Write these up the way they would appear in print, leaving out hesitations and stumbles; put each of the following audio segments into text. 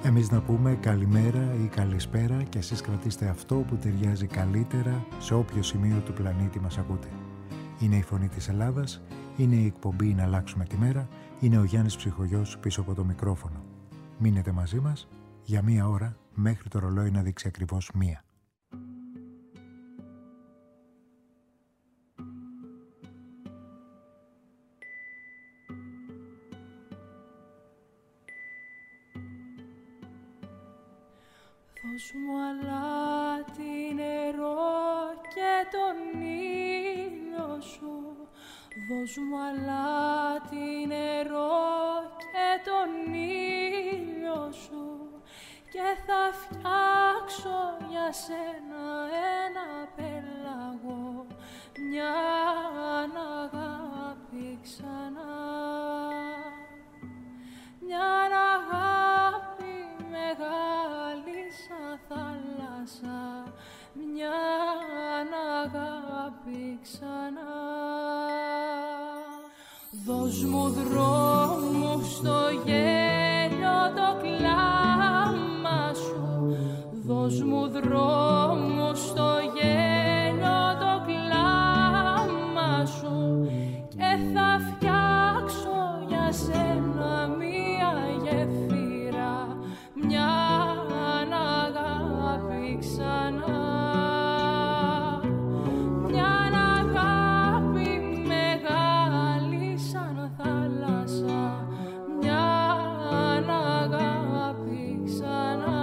Εμείς να πούμε καλημέρα ή καλησπέρα και εσείς κρατήστε αυτό που ταιριάζει καλύτερα σε όποιο σημείο του πλανήτη μας ακούτε. Είναι η Φωνή της Ελλάδας, είναι η εκπομπή «Να αλλάξουμε τη μέρα», είναι ο Γιάννης Ψυχογιός πίσω από το μικρόφωνο. Μείνετε μαζί μας για 1 ώρα μέχρι το ρολόι να δείξει ακριβώς 1. Δώσ' μου αλάτι νερό και τον ήλιο σου. Δώσ' μου αλάτι νερό και τον ήλιο σου. Και θα φτιάξω για σένα ένα πέλαγο, μια αγάπη ξανά. Μια αγάπη μεγάλη σαν θάλασσα, μια αγάπη ξανά. Δώσ' μου δρόμου στο γέλιο το κλάμα σου. Δώσ' μου δρόμου στο γέλιο το κλάμα σου. Και θα φτιάξω για σένα μια γεφύρα, μια αγάπη ξανά. Μια αγάπη μεγάλη σαν θάλασσα, μια αγάπη ξανά.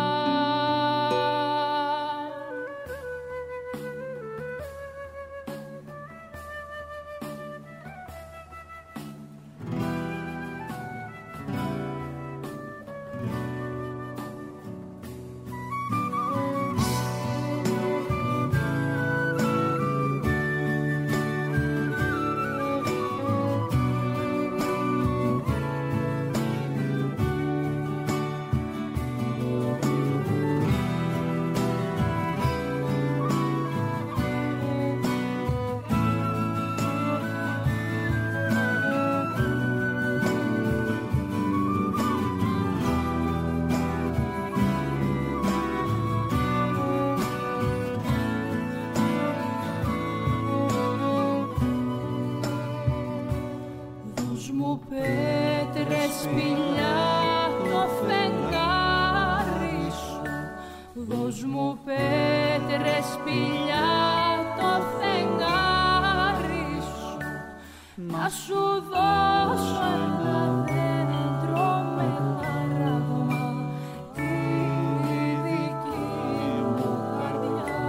Πέτρες σπηλιά το φεγγάρι σου. Δώσ' μου πέτρες σπηλιά το φεγγάρι σου. Να σου δώσω ένα δέντρο με χαράγμα, τη δική μου καρδιά.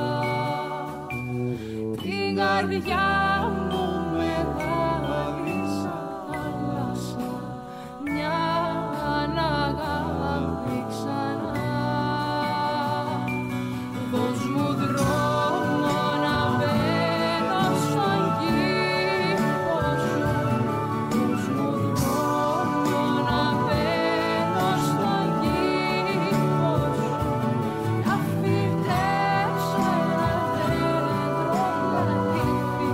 Την καρδιά μου μεγάλη σαν θάλασσα, μια αγάπη ξανά. Δώσ' μου δρόμο να μπαίνω στον κήπο σου. Δώσ' μου δρόμο να μπαίνω στον κήπο σου. Να φυτέψω ένα δέντρο να τύφει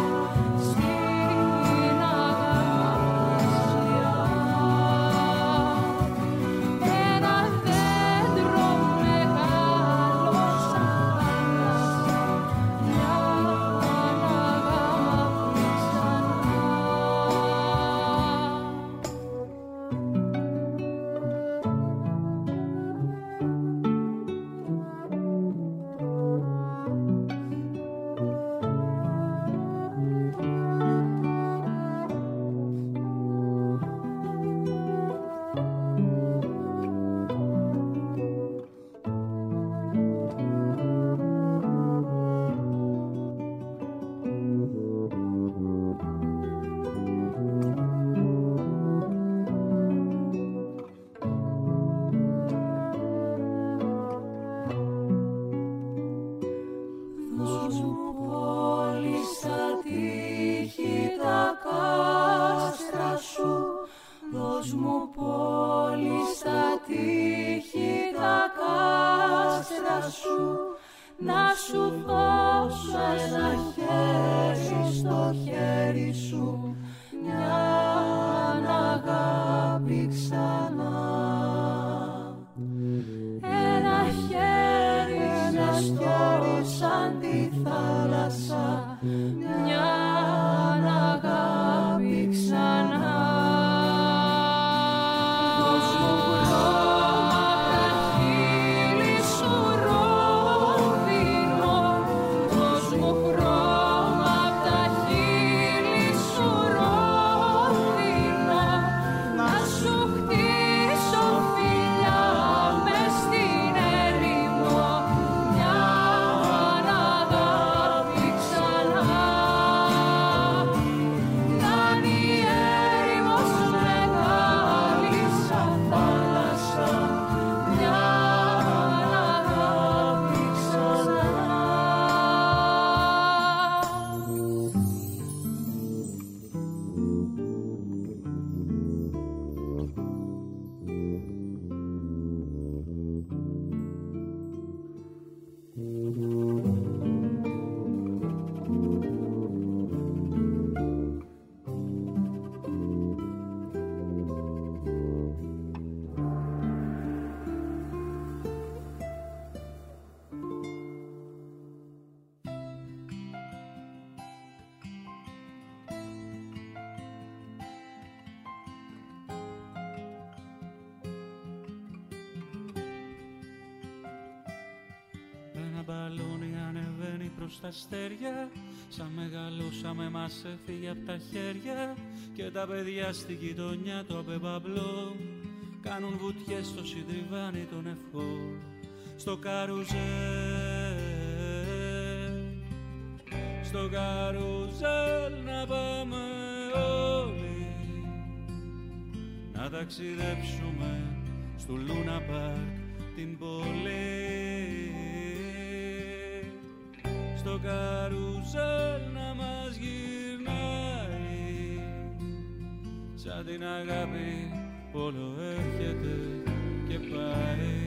στην αγάπησιά. Ένα δέντρο μεγάλο σαν θάλασσα, μια αγάπη ξανά. Δώσ' μου πόλη στα τείχη τα κάστρα σου. Δώσ' μου πόλη στα τείχη τα κάστρα σου. Να σου δώσω ένα χέρι στο χέρι σου, μια αγάπη ξανά. στα αστέρια. Σαν μεγαλώσαμε μας έφυγε απ' τα χέρια. Και τα παιδιά στην γειτονιά το απεμπαμπλό κάνουν βουτιές στο συντριβάνι των ευχών. Στο καρουζέλ, στο καρουζέλ να πάμε όλοι, να ταξιδέψουμε στο Λούνα Παρκ την πόλη. Στο καρουζέλ να μας γυρνάει, σαν την αγάπη που όλο έρχεται και πάει.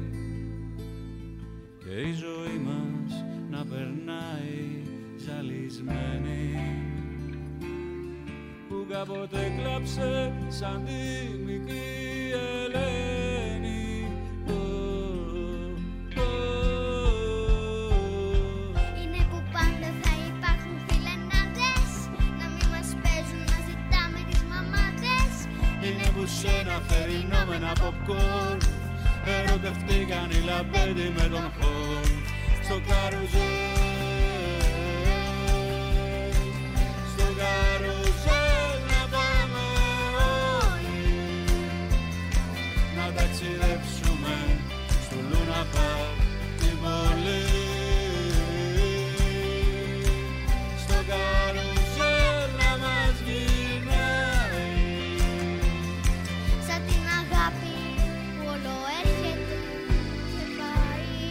Και η ζωή μας να περνάει ζαλισμένη, που κάποτε κλάψε σαν τη μικρή Ελένη. Είναι που πάντα θα υπάρχουν φιλενάδες, να μην μας παίζουν να ζητάμε τις μαμάδες. Είναι που σε ένα θερινό με ένα popcorn ερωτευτήκαν οι λαμπέντι με τον χορ. Στο καρουζέλ, στο καρουζέλ να πάμε όλοι, να ταξιδέψουμε στο Λούνα Παρκ την πόλη. Στο καρουζέλ να μας γυρνάει, σαν την αγάπη που όλο έρχεται και πάει.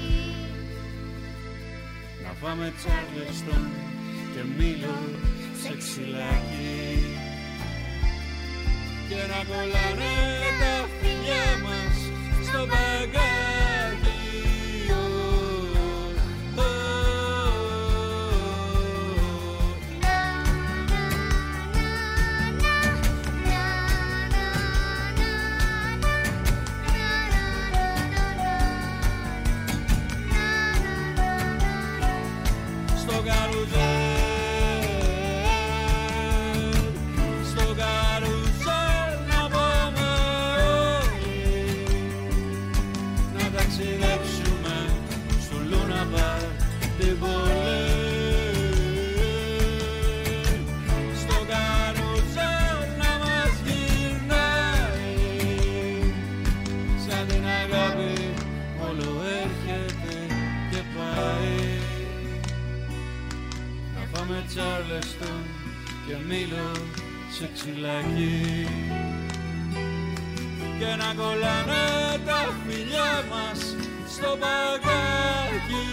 να πάμε Τσάρλεστον και Μήλο σε ξυλάκι, και να κολλάνε τα φιλιά μας στο μπαγκάκι. Στο καρουζέλ, στο καρουζέλ να πάμε όλοι, να ταξιδέψουμε στο Λούνα Παρκ την πόλη. Στο καρουζέλ να μας γυρνάει, σαν την αγάπη όλο έρχεται και πάει. Να πάμε Τσάρλεστον και Μήλο σε ξυλάκι, και να κολλάνε τα φιλιά μας στο μπαγκάκι.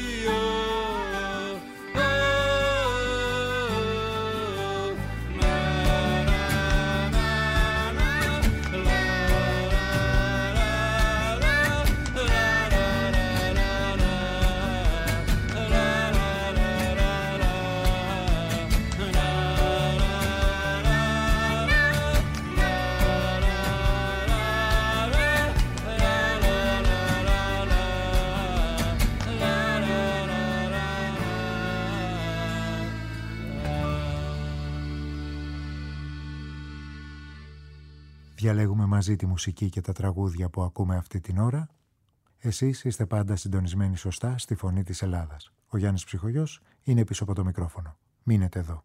Διαλέγουμε μαζί τη μουσική και τα τραγούδια που ακούμε αυτή την ώρα. Εσείς είστε πάντα συντονισμένοι σωστά στη φωνή της Ελλάδας. Ο Γιάννης Ψυχογιός είναι πίσω από το μικρόφωνο. Μείνετε εδώ.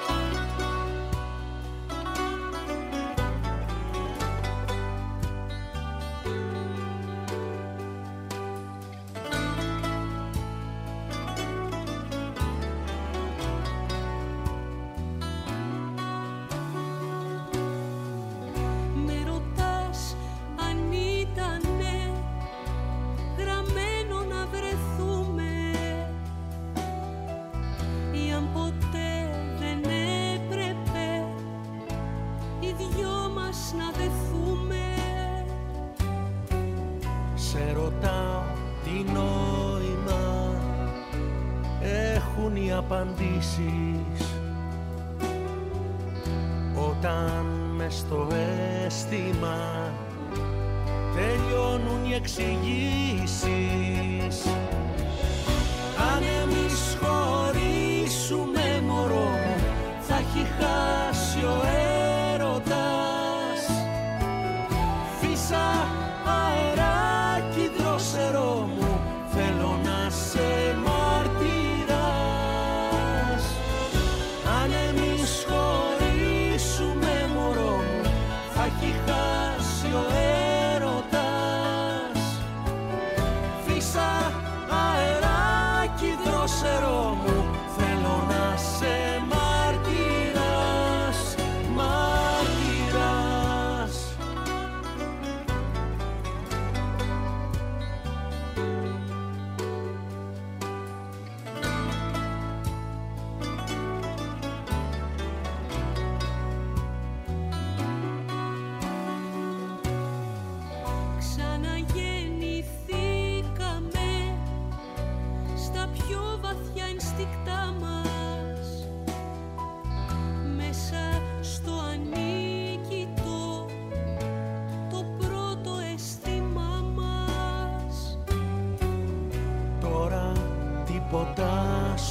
Απαντήσεις όταν μες στο αίσθημα τελειώνουν οι εξηγήσεις. Αν εμείς χωρίσουμε μωρό μου, θα έχει χάσει ο έρωτας. Φύσα αεράκι δρόσερό μου, θέλω να σε μαρτυράς.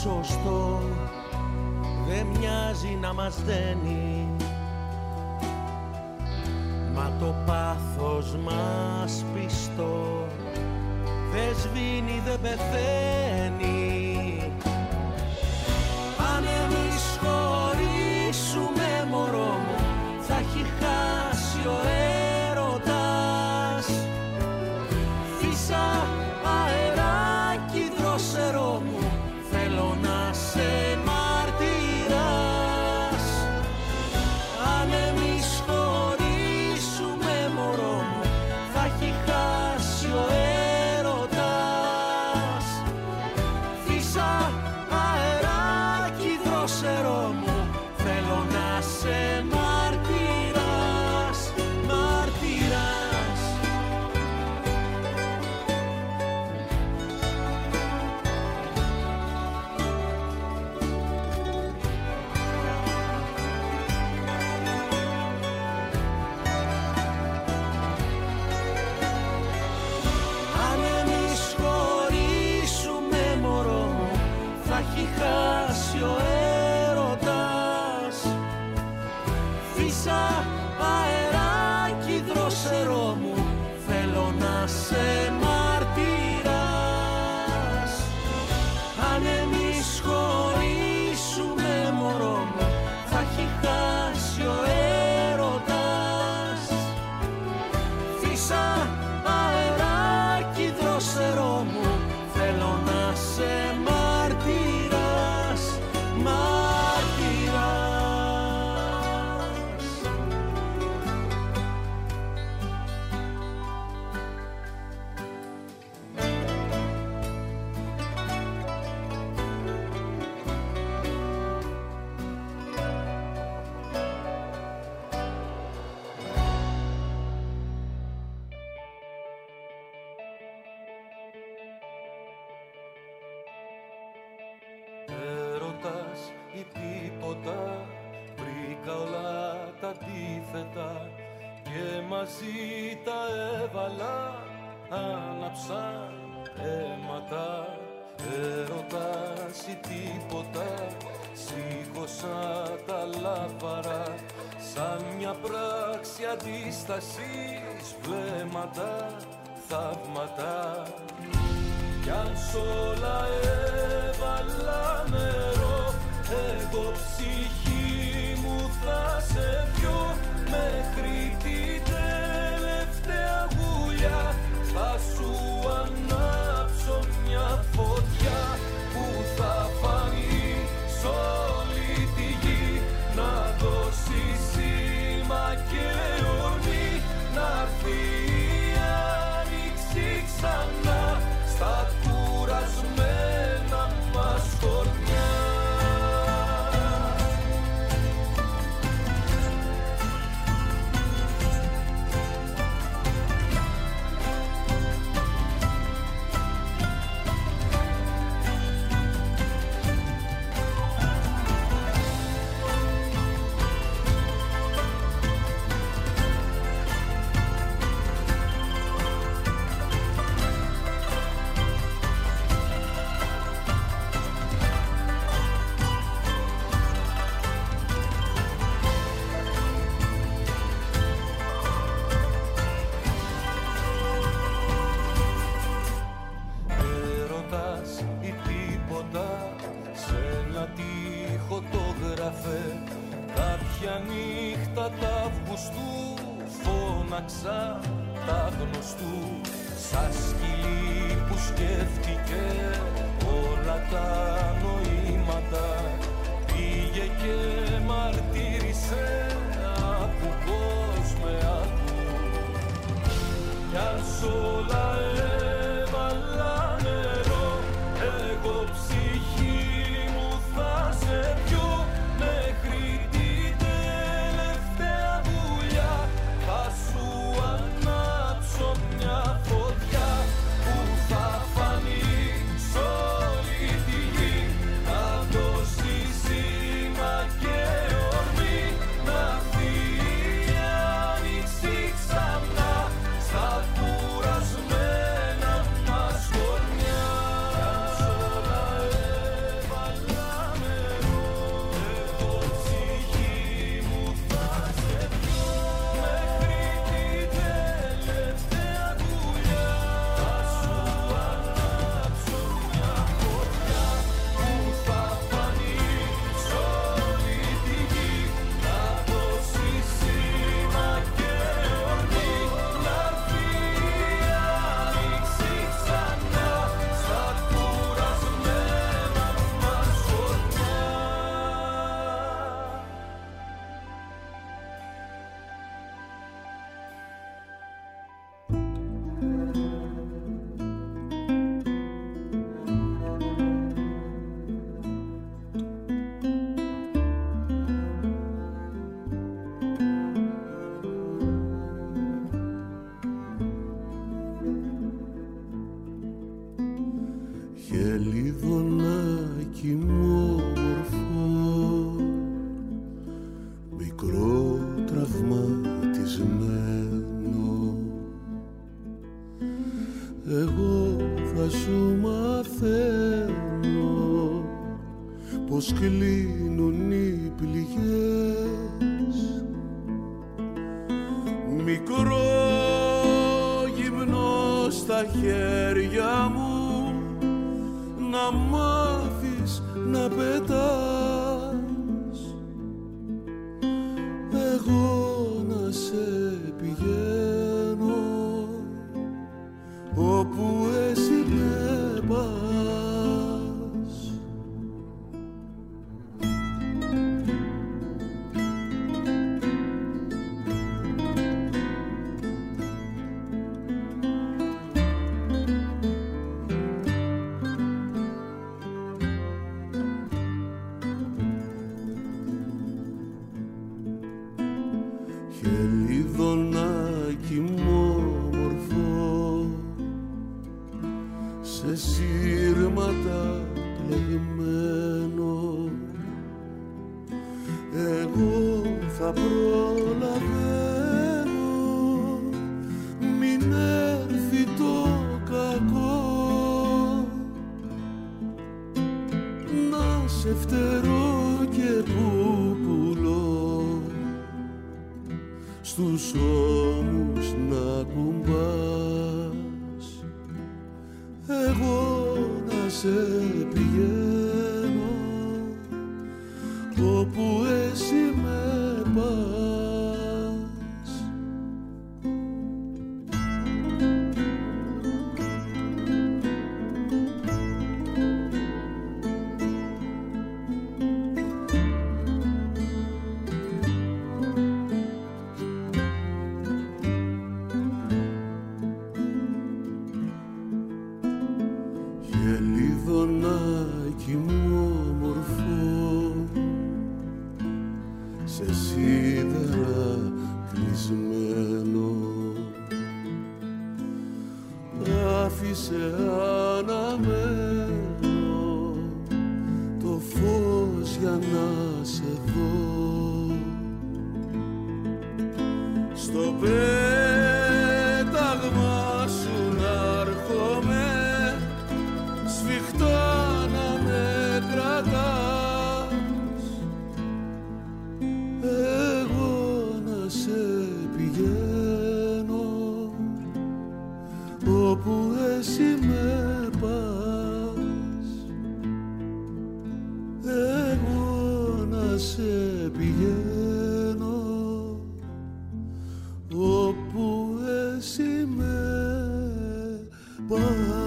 σωστό, δεν μοιάζει να μας δένει, μα το πάθος μας πιστό δεν σβήνει, δεν πεθαίνει. Αν εμείς χωρίσουμε μωρό μου, θα έχει χάσει ο έρωτας. Φύσα αεράκι δρόσερό μου, θέλω να σε μαρτυράς. Αν εμείς χωρίσουμε μωρό μου, θα έχει χάσει ο έρωτας. Φύσα αεράκι δρόσερό μου, θέλω να σε μαρτυράς, μαρτυράς. Αν εμείς χωρίσουμε μωρό μου, θα έχει χάσει ο έρωτας. Φύσα αεράκι δρόσερό μου, θέλω να σε μαρτυράς. Αν εμείς χωρίσουμε μωρό μου, θα έχει χάσει ο έρωτας. Φύσα αεράκι δρόσερό μου, θέλω να σε μαρτυράς, μαρτυράς. Έρωτας ή τίποτα, βρήκα όλα τα αντίθετα και μαζί τα έβαλα, άναψαν αίματα. Έρωτας ή τίποτα, σήκωσα τα λάβαρα, σαν μια πράξη αντίστασης, βλέμματα, θαύματα. Κι αν σ' όλα έβαλα νερό, εγώ ψυχή μου θα σε πιω, μέχρι την τελευταία γουλιά θα σου ανάψω μια φωτιά που θα φανεί σ' όλη τη γη, να δώσει σήμα και ορμή, να έρθει η άνοιξη ξανά στα κουρασμένα μας χωριά. Κάποια νύχτα τα Αυγουστού φώναξα τα γνωστού, σαν σκυλί που σκέφτηκε όλα τα νοήματα. Πήγε και μαρτύρησε, άκου πως με άκου. Κι αν σ' όλα έβαλα νερό, εγώ ψυχή μου θα σε πιω, μέχρι την τελευταία δουλειά θα σου ανάψω μια φωτιά που θα φανεί σ' όλη τη γη, να δώσει σήμα και ορμή, να έρθει η άνοιξη ξανά στα κουρασμένα Χελιδονάκι μου όμορφο, μικρό τραυματισμένο, εγώ θα σου μαθαίνω πως κλείνουν οι πληγές. Μικρό γυμνό στα χέρια μου, να μάθεις να πετάς, εγώ να σε πηγαίνω όπου εσύ με πας. Χελιδονάκι μου όμορφο, σε σύρματα πλεγμένο, εγώ θα προλαβαίνω μην έρθει το κακό, να σε φτερώ και πουπουλώ, στους ώμους να κουμπάς, εγώ να σε πηγαίνω όπου εσύ με πας. Χελιδονάκι μου όμορφο, σε σίδερα κλεισμένο, άφησε αναμένο το φως για να σε δω, στο πέταγμα σου να έρχομαι, σφιχτά να με κρατάς, εγώ να σε πηγαίνω όπου εσύ με πας, εγώ να σε πηγαίνω όπου εσύ με πας.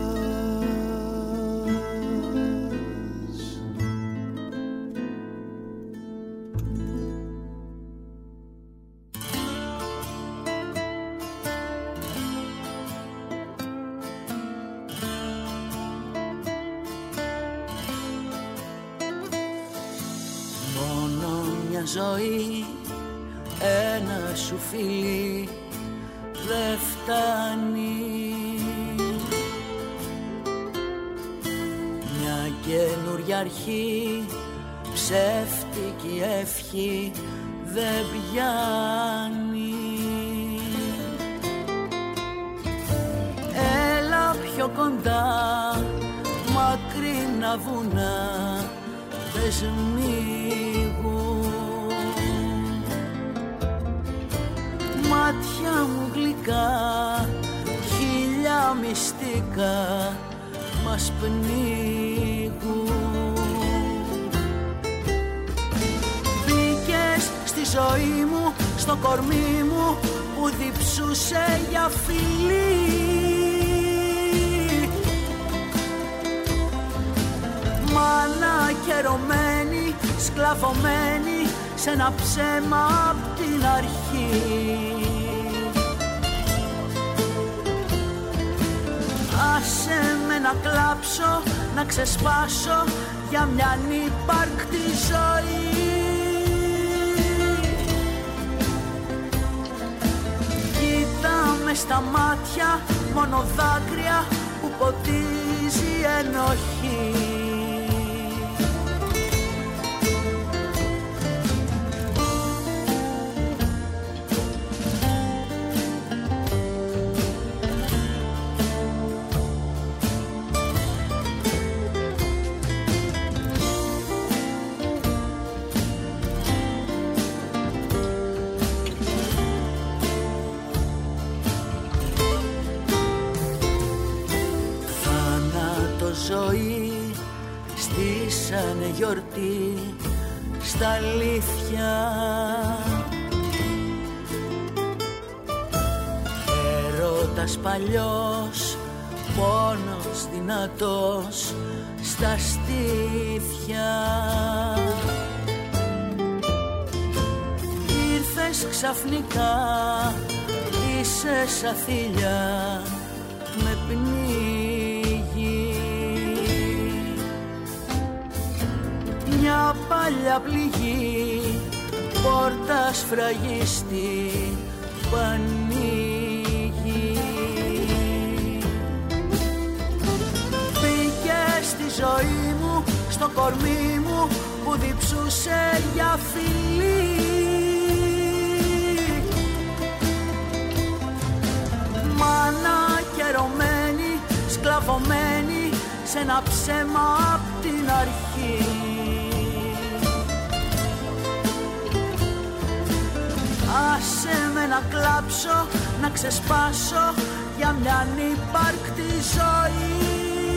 Ζωή, ένα σου φίλι δεν φτάνει, μια καινούρια αρχή, ψεύτικη ευχή δεν πιάνει. Έλα πιο κοντά, μακρινά βουνά δεν σμίγουν, μάτια μου γλυκά, χίλια μυστικά μας πνίγουν. Μπήκες στη ζωή μου, στο κορμί μου που διψούσε για φιλί, μάνα καιρωμένη, σκλαβωμένη σε ένα ψέμα απ' την αρχή. Άσε με να κλάψω, να ξεσπάσω για μια ανύπαρκτη ζωή. Κοίτα με στα μάτια, μόνο δάκρυα που ποτίζουν ποτίζει ενοχή. Ζωή στήσανε γιορτή στα αλήθεια. Έρωτας παλιός, πόνος δυνατός στα στήθια. Ήρθες ξαφνικά, είσαι σαν θηλιά με πνίγει. Μια παλιά πληγή, πόρτα σφραγίστη που ανοίγει. Μπήκε στη ζωή μου, στο κορμί μου που διψούσε για φιλί. Μάνα καιρωμένη, σκλαβωμένη σε ένα ψέμα απ' την αρχή. Άσε με να κλάψω, να ξεσπάσω για μια ανύπαρκτη ζωή.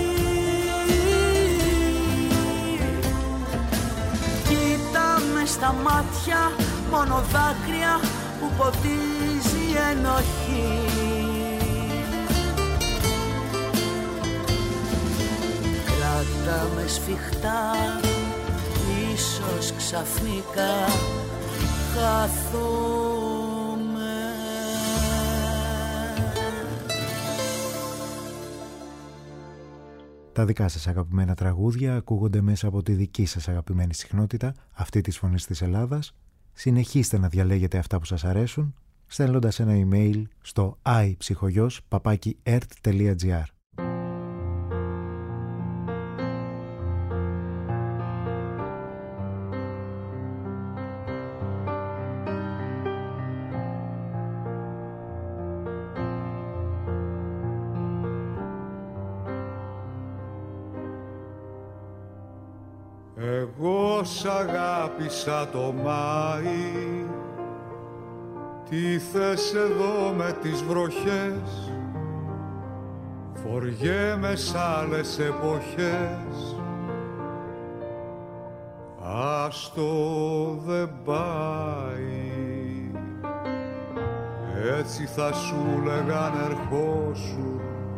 Κοίτα με στα μάτια, μόνο δάκρυα που ποτίζει ενοχή. Κράτα με σφιχτά, ίσως ξαφνικά χαθούμε. Τα δικά σας αγαπημένα τραγούδια ακούγονται μέσα από τη δική σας αγαπημένη συχνότητα, αυτή της Φωνής της Ελλάδας. Συνεχίστε να διαλέγετε αυτά που σας αρέσουν, στέλνοντας ένα email στο iPsychogos@ert.gr. Εγώ σ' αγάπησα το Μάη, τι θες εδώ με τις βροχές, φοριέμαι σ' άλλες εποχές, άστο δεν πάει, έτσι θα σου λέγαν ερχόσου,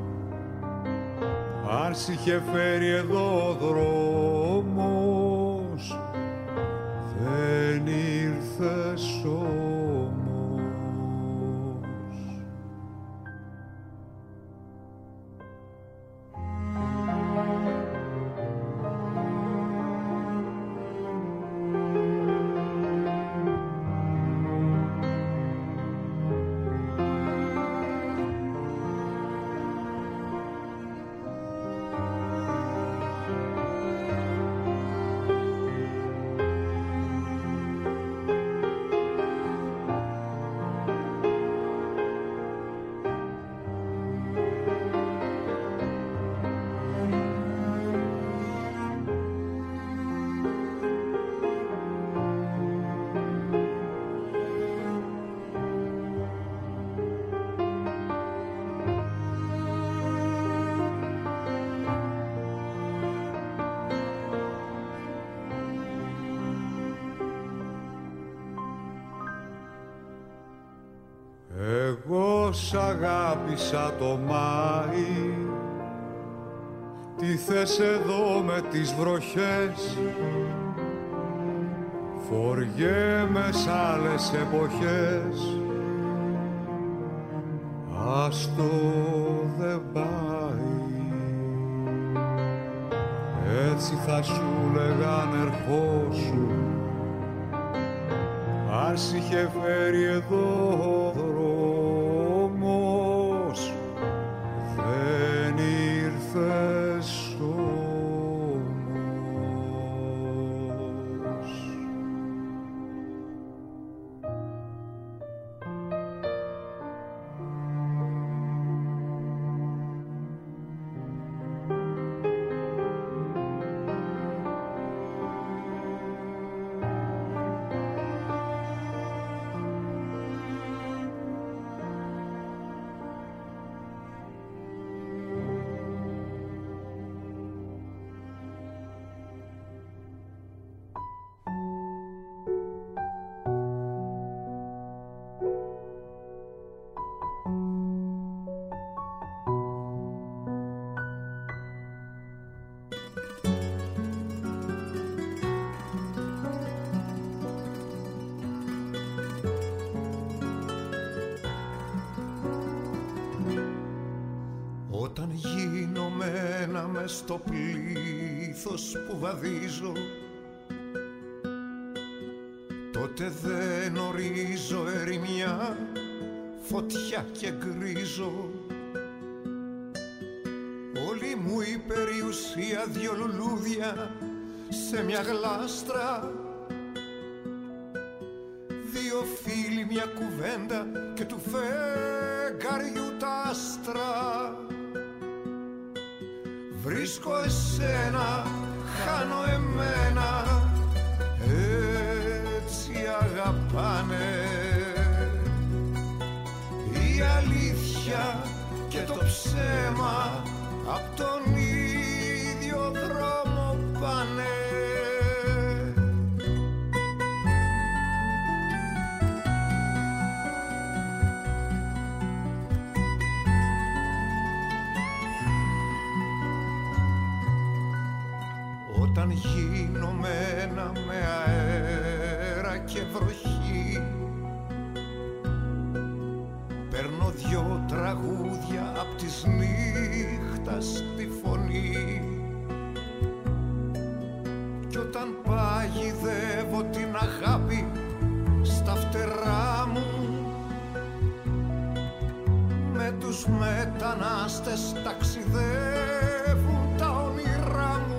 αν σ' είχε φέρει εδώ ο δρόμος, δεν ήρθες όμως. Εγώ σ' αγάπησα το Μάη, τι θες εδώ με τις βροχές, φοριέμαι σ' άλλες εποχές, άστο δεν πάει, έτσι θα σου λέγαν ερχόσου, αν σ' είχε φέρει εδώ ο δρόμος, δεν ήρθες χύνωμένα μες στο πλήθος που βαδίζω, τότε δεν ορίζω ερημιά, φωτιά και γκρίζω. Όλη μου η περιουσία δυο λουλούδια σε μια γλάστρα, δύο φίλοι μια κουβέντα και του φεγγαριού τα άστρα. Βρίσκω εσένα, χάνω εμένα, έτσι αγαπάνε. Η αλήθεια και το ψέμα απ' τον ίδιο δρόμο πάνε. Όταν γίνομένα με αέρα και βροχή, παίρνω δυο τραγούδια απ' της νύχτας τη φωνή. Κι όταν παγιδεύω την αγάπη στα φτερά μου, με τους μετανάστες ταξιδεύουν τα όνειρά μου.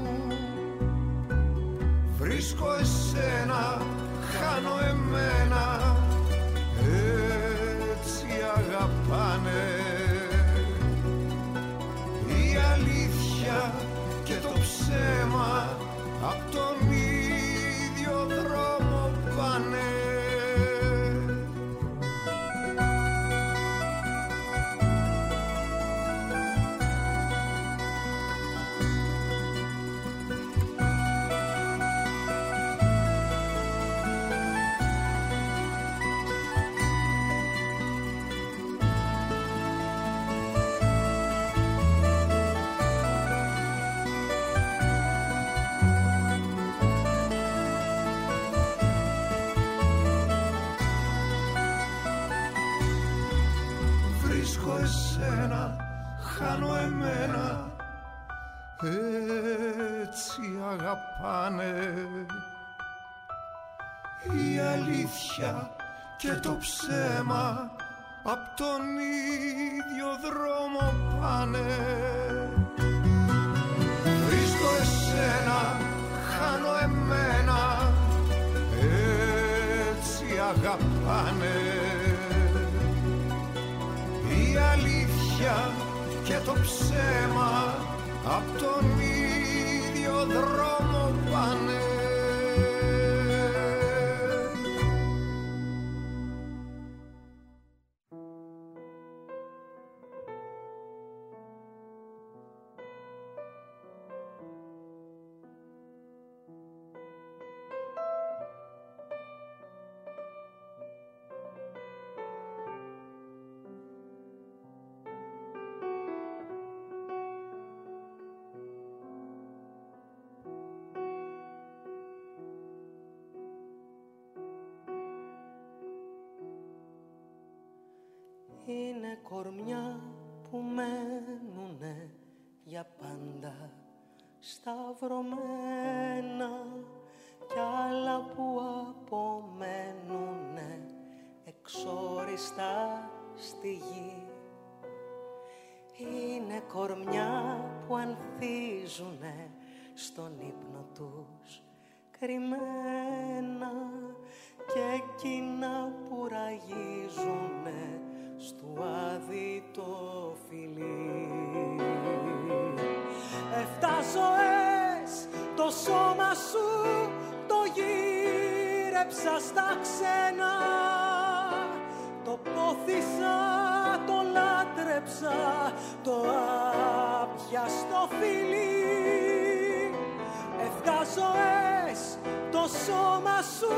Βρίσκω εσένα, χάνω εμένα, έτσι αγαπάνε. Η αλήθεια και το ψέμα απ' τον ίδιο δρόμο πάνε. Χάνω εμένα, έτσι αγαπάνε. Η αλήθεια και το ψέμα απ' τον ίδιο δρόμο πάνε. Βρίσκω εσένα, χάνω εμένα, έτσι αγαπάνε. Η αλήθεια και το ψέμα απ' τον ίδιο δρόμο πάνε. Είναι κορμιά που μένουνε για πάντα σταυρωμένα κι άλλα που απομένουνε εξόριστα στη γη. Είναι κορμιά που ανθίζουνε στον ύπνο τους κρυμμένα και εκείνα που ραγίζουνε στου άδει το φιλί. 7 ζωές το σώμα σου το γύρεψα στα ξένα, το πόθησα, το λάτρεψα, το άπιαστο φιλί. 7 ζωές το σώμα σου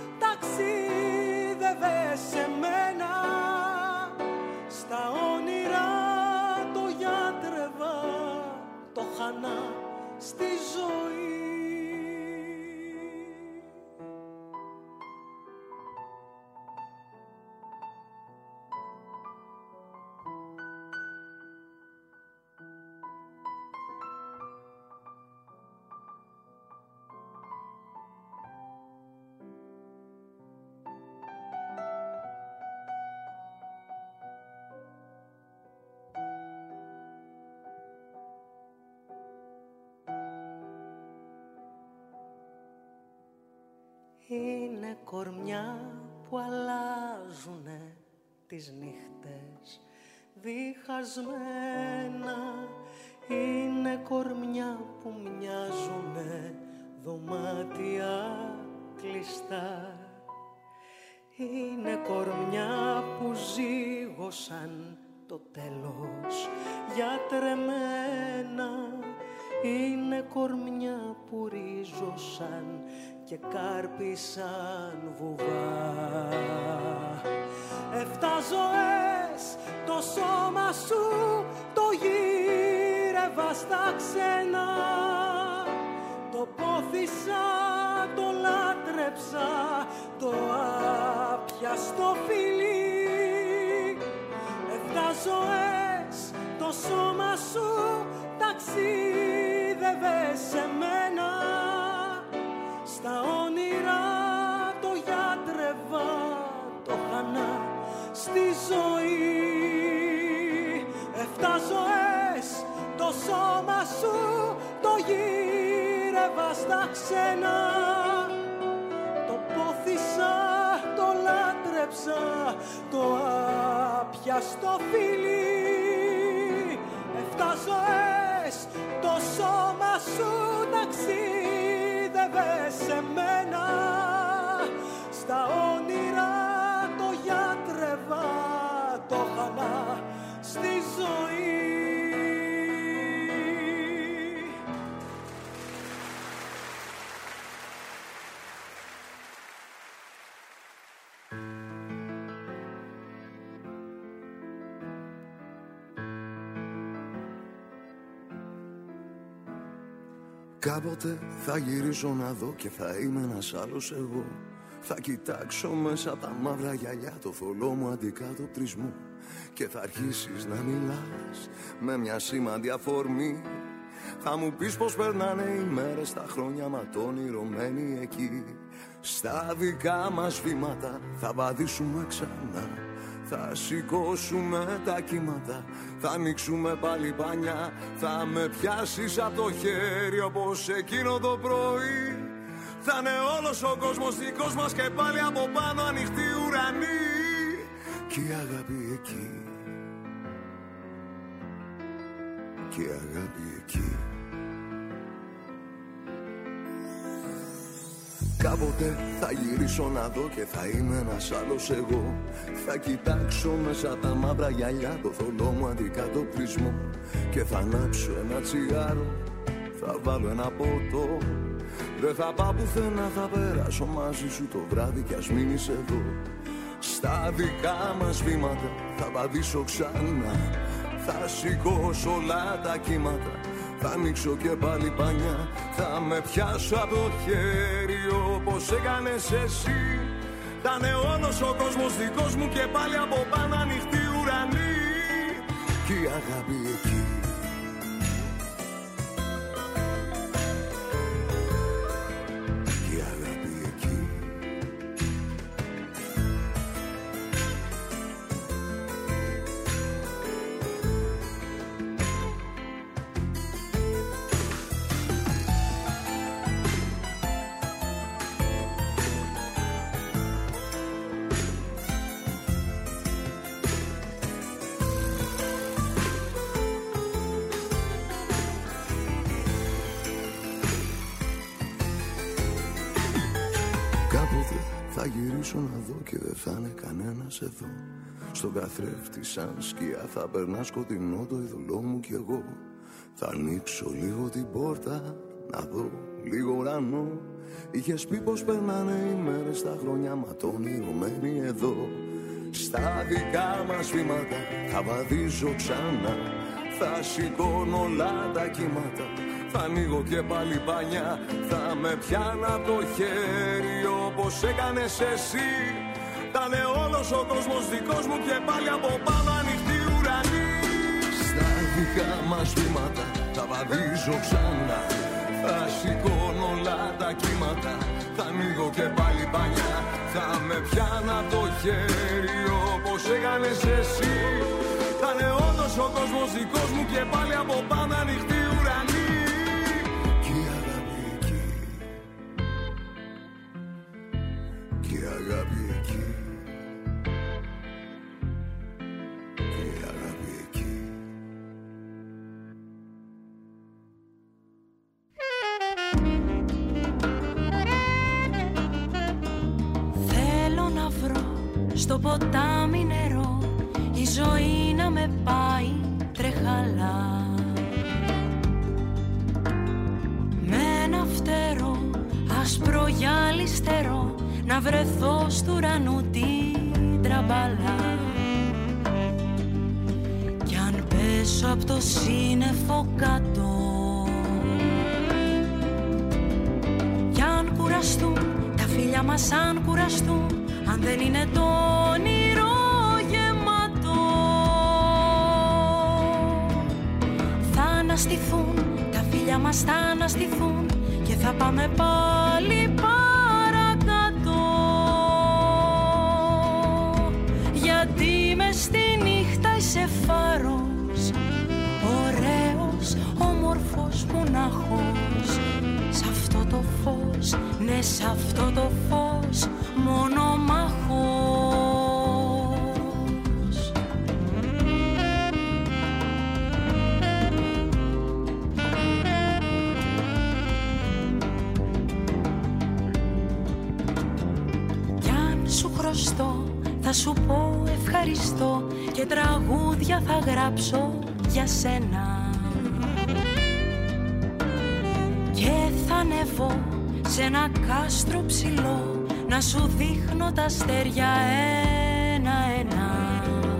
ταξίδευε σε μένα, στα όνειρα το γιατρεύα, το χανά στη ζωή. Είναι κορμιά που αλλάζουνε τις νύχτες διχασμένα. Είναι κορμιά που μοιάζουνε δωμάτια κλειστά. Είναι κορμιά που ζήγωσαν το τέλος γιατρεμένα. Είναι κορμιά που ρίζωσαν και κάρπισαν βουβά. 7 ζωές το σώμα σου το γύρευα στα ξένα. Το πόθησα, το λάτρεψα, το άπιαστο φιλί. 7 ζωές το σώμα σου ταξίδευε σε μένα. Στα όνειρα το γιατρεύα, το χανά στη ζωή. 7 ζωές το σώμα σου το γύρευα στα ξένα. Το πόθησα, το λάτρεψα, το άπιαστο φιλί. 7 ζωές το σώμα σου ταξίδευε σε μένα. Στα όνειρα το γιατρεύα, το χανά στη ζωή. Κάποτε θα γυρίσω να δω και θα είμαι ένας άλλος εγώ. Θα κοιτάξω μέσα τα μαύρα γυαλιά το θολό μου αντικατοπτρισμό και θα αρχίσεις να μιλάς με μια σήμαντη αφορμή. Θα μου πεις πως περνάνε οι μέρες, τα χρόνια ματώνυρωμένοι εκεί. Στα δικά μας βήματα θα βαδίσουμε ξανά. Θα σηκώσουμε τα κύματα, θα ανοίξουμε πάλι πανιά. Θα με πιάσεις από το χέρι όπως εκείνο το πρωί. Θα είναι όλος ο κόσμος δικός μας και πάλι από πάνω ανοιχτή ουρανή. Κι η αγάπη εκεί, κι η αγάπη εκεί. Κάποτε θα γυρίσω να δω και θα είμαι ένας άλλος εγώ. Θα κοιτάξω μέσα τα μαύρα γυαλιά το θολό μου αντικατοπτρισμό και θα ανάψω ένα τσιγάρο, θα βάλω ένα ποτό. Δεν θα πάω πουθενά, θα περάσω μαζί σου το βράδυ κι ας μείνεις εδώ. Στα δικά μας βήματα θα βαδίσω ξανά. Θα σηκώσω όλα τα κύματα, θα ανοίξω και πάλι πανιά. Θα με πιάσω από το χέρι όπως έκανες εσύ. Θα είναι όλος ο κόσμος δικός μου και πάλι από πάνω ανοιχτή ουρανή. Κι η αγάπη εκεί, κι η αγάπη εκεί. Θα γυρίσω να δω και δεν θα είναι κανένας εδώ. Στον καθρέφτη σαν σκιά θα περνά σκοτεινό το ειδωλό μου κι εγώ. Θα ανοίξω λίγο την πόρτα να δω λίγο ουρανό. Είχες πει πως περνάνε οι μέρες, τα χρόνια ματώνυρωμένοι εδώ. Στα δικά μας βήματα θα βαδίζω ξανά. Θα σηκώνω όλα τα κύματα, θα ανοίγω και πάλι πανιά. Θα με πιάνω από το χέρι όπως έκανες εσύ. Θα είναι όλος ο κόσμος δικός μου και πάλι από πάνω ανοιχτή ουρανή. Στα δικά μας βήματα θα βαδίζω ξανά. Θα σηκώνω όλα τα κύματα, θα ανοίγω και πάλι πανιά. Θα με πιάνω από το χέρι όπως έκανες εσύ. Θα είναι όλος ο κόσμος δικός μου και πάλι από πάνω ανοιχτή ουρανή. Κι η αγάπη εκεί, στο ποτάμι νερό, η ζωή να με πάει τρεχαλά. Με ένα φτερό, άσπρο γυαλιστερό, να βρεθώ στου ουρανού την τραμπαλά. Κι αν πέσω απ' το σύννεφο κάτω, κι αν κουραστούν τα φίλια μας, αν κουραστούν, αν δεν είναι το όνειρο γεμάτο, θα αναστηθούν τα φίλια μας, θα αναστηθούν και θα πάμε πάλι παρακάτω. Γιατί μες στη νύχτα είσαι φάρος, ωραίος, όμορφος, μονάχος. Σ' αυτό το φως, ναι, σ' αυτό το φως, μονομάχος. Κι αν σου χρωστώ, θα σου πω ευχαριστώ και τραγούδια θα γράψω για σένα. Και θα ανεβώ σε ένα κάστρο ψηλό, να σου δείχνω τα αστέρια ένα-ένα.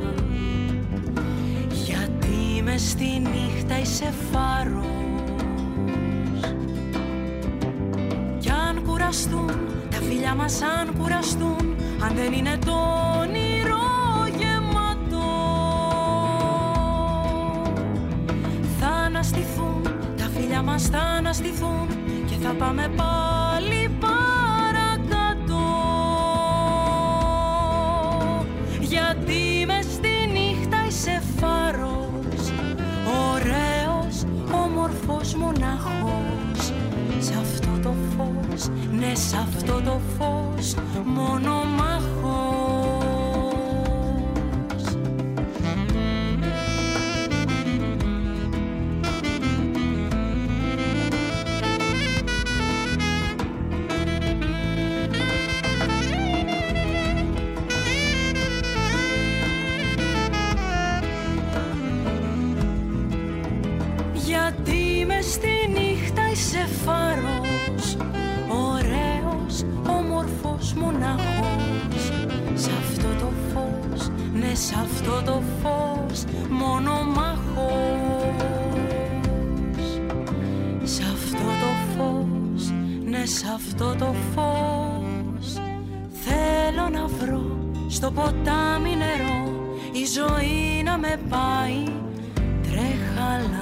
Γιατί μες στη νύχτα είσαι φάρος, κι αν κουραστούν τα φίλια μας, αν κουραστούν, αν δεν είναι το όνειρο γεμάτο, θα αναστηθούν τα φίλια μας, θα αναστηθούν και θα πάμε πάλι παρακάτω. Γιατί μες στη νύχτα είσαι φάρος, ωραίος, όμορφος, μονάχος. Σ' αυτό το φως, ναι, σ' αυτό το φως, μονομάχος. Γιατί μες στη νύχτα είσαι φάρος, ωραίος, όμορφος, μονάχος. Σ' αυτό το φως, ναι, σ' αυτό το φως, μονομάχος. Σ' αυτό το φως, ναι, σ' αυτό το φως, θέλω να βρω στο ποτάμι νερό, η ζωή να με πάει τρέχαλα.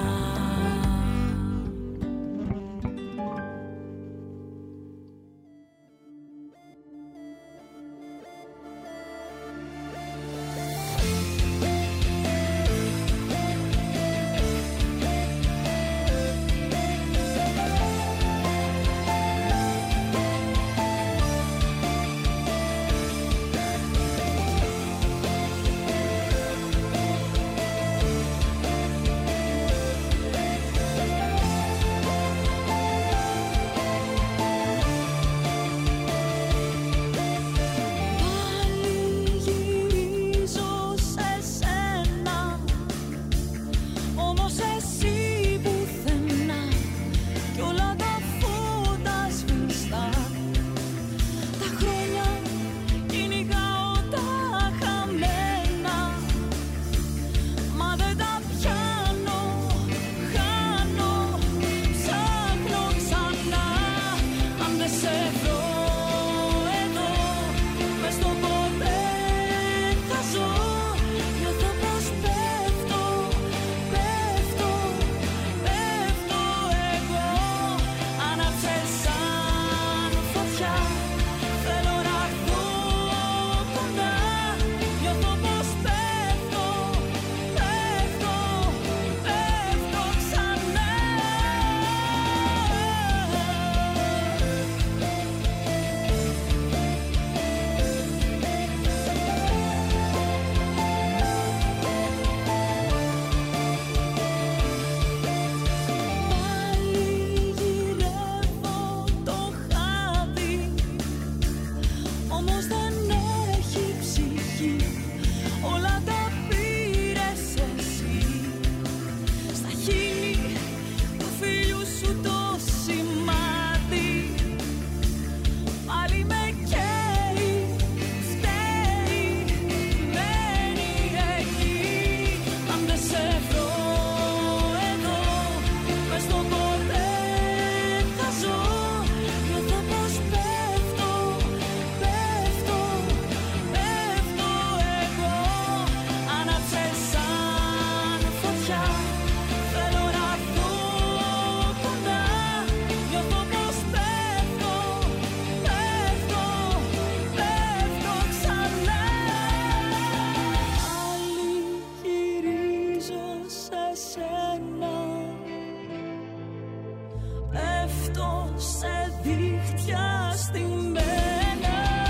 σε δίχτυα στημμένα.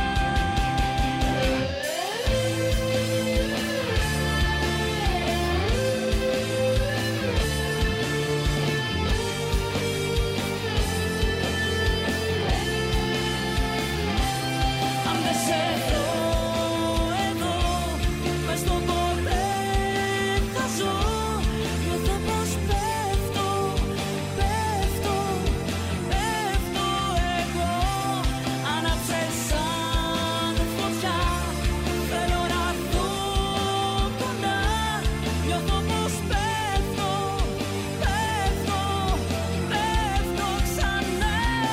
Αν δεν σε δω εδώ, μες στο ποτέ θα ζω. Νιώθω πως πέφτω, πέφτω, πέφτω εγώ. Άναψε σαν φωτιά, θέλω να δω κοντά. Νιώθω πως πέφτω, πέφτω, πέφτω ξανά.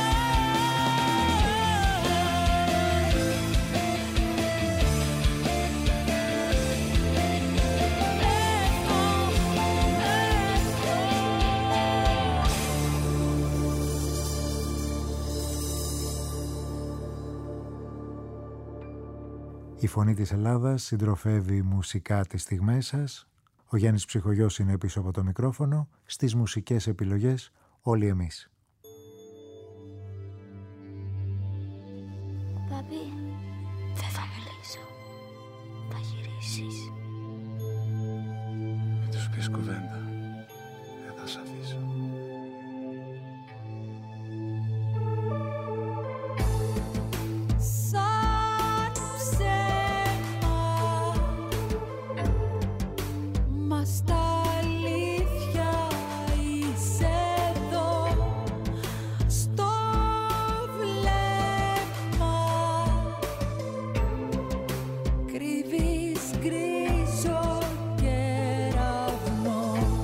Η Φωνή της Ελλάδας συντροφεύει μουσικά τις στιγμές σας. Ο Γιάννης Ψυχογιός είναι πίσω από το μικρόφωνο. Στις μουσικές επιλογές όλοι εμείς. Παπί, δεν θα μιλήσω. Θα γυρίσεις. Μην τους πεις κουβέντα. Δεν θα σ' αφήσω. Σαν ψέμα, μα στα αλήθεια είσαι εδώ, στο βλέμμα κρύβεις γκρίζο κεραυνό.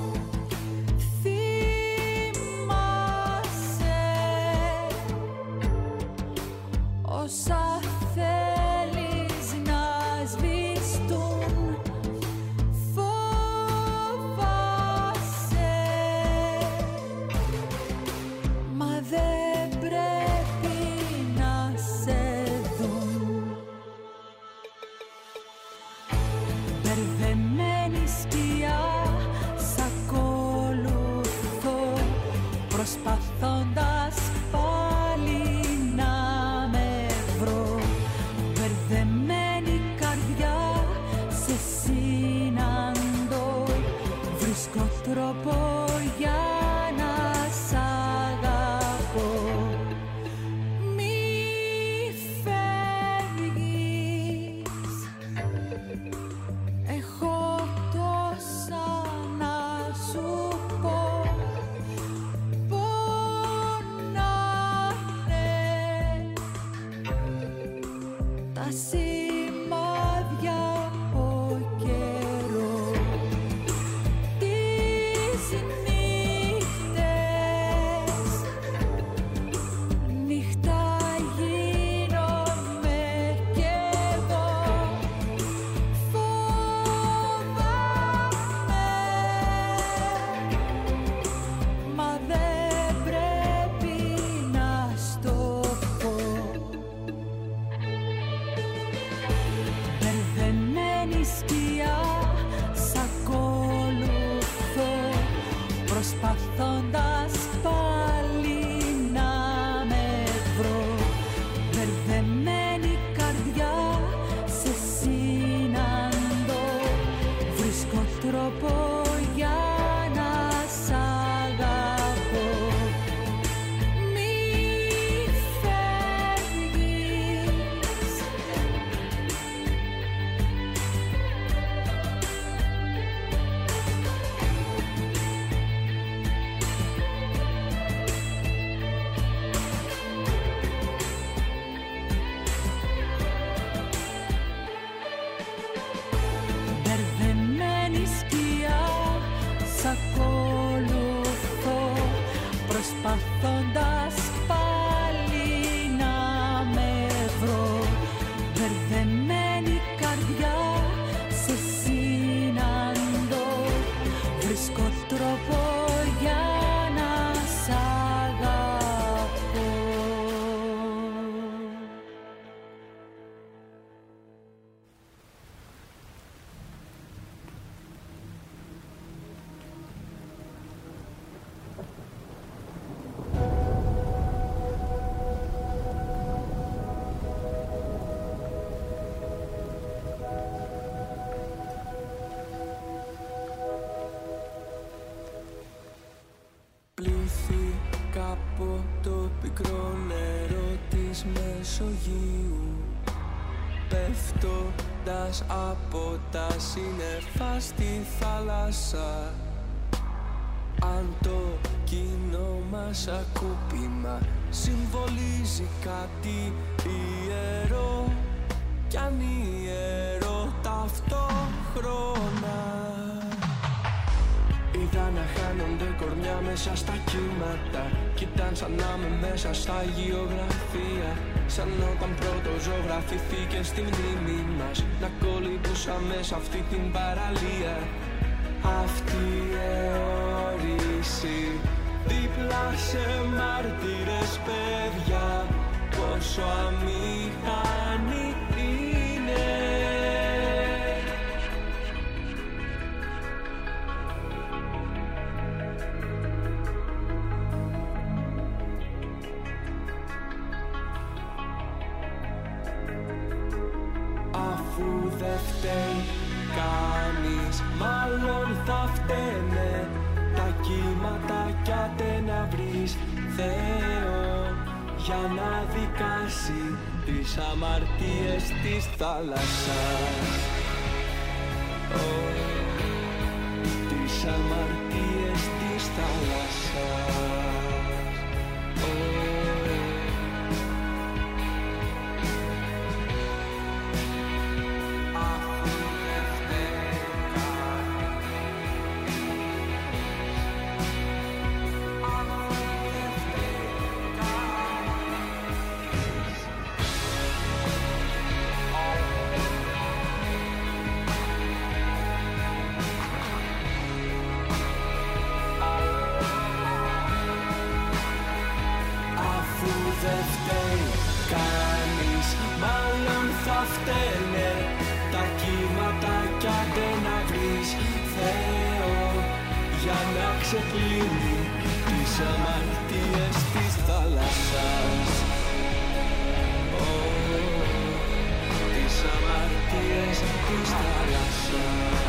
Πλήθηκα από το πικρό νερό της Μεσογείου, πέφτοντας από τα σύννεφα στη θάλασσα. Αν το κοινό μας ακούπημα συμβολίζει κάτι ιερό, κι αν ιερό ταυτόχρονα. Είδα να χάνονται κορμιά μέσα στα κύματα, κι ήταν σαν να είμαι μέσα στα γεωγραφία. Σαν όταν πρώτο ζωγραφηθήκε στη μνήμη μας, να κολυμπούσαμε σε αυτή την παραλία. Αυτή η αιώρηση δίπλα σε μάρτυρες παιδιά, πόσο αμήχανη είναι. Αφού δεν φταίει κανείς, μάλλον θα φταίνε τα κύματα, κι άντε να βρεις Θεό για να δικάσει τις αμαρτίες της θάλασσας. Τις αμαρτίες της θάλασσας. Δεν φταίει κανείς, μάλλον θα φταίνε τα κύματα, κι άντε να βρεις Θεό για να ξεπλύνει τις αμαρτίες της θάλασσας. Τις αμαρτίες της θάλασσας.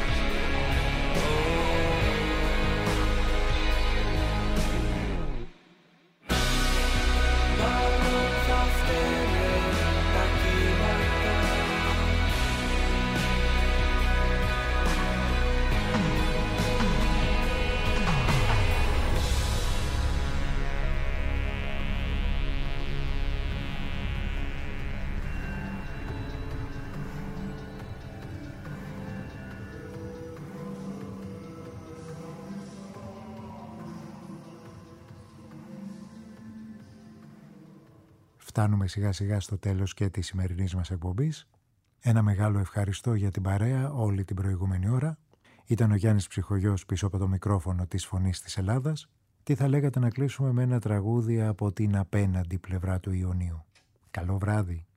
Φτάνουμε σιγά σιγά στο τέλος και της σημερινής μας εκπομπής. Ένα μεγάλο ευχαριστώ για την παρέα όλη την προηγούμενη ώρα. Ήταν ο Γιάννης Ψυχογιός πίσω από το μικρόφωνο της Φωνής της Ελλάδας. Τι θα λέγατε να κλείσουμε με ένα τραγούδι από την απέναντι πλευρά του Ιωνίου. Καλό βράδυ.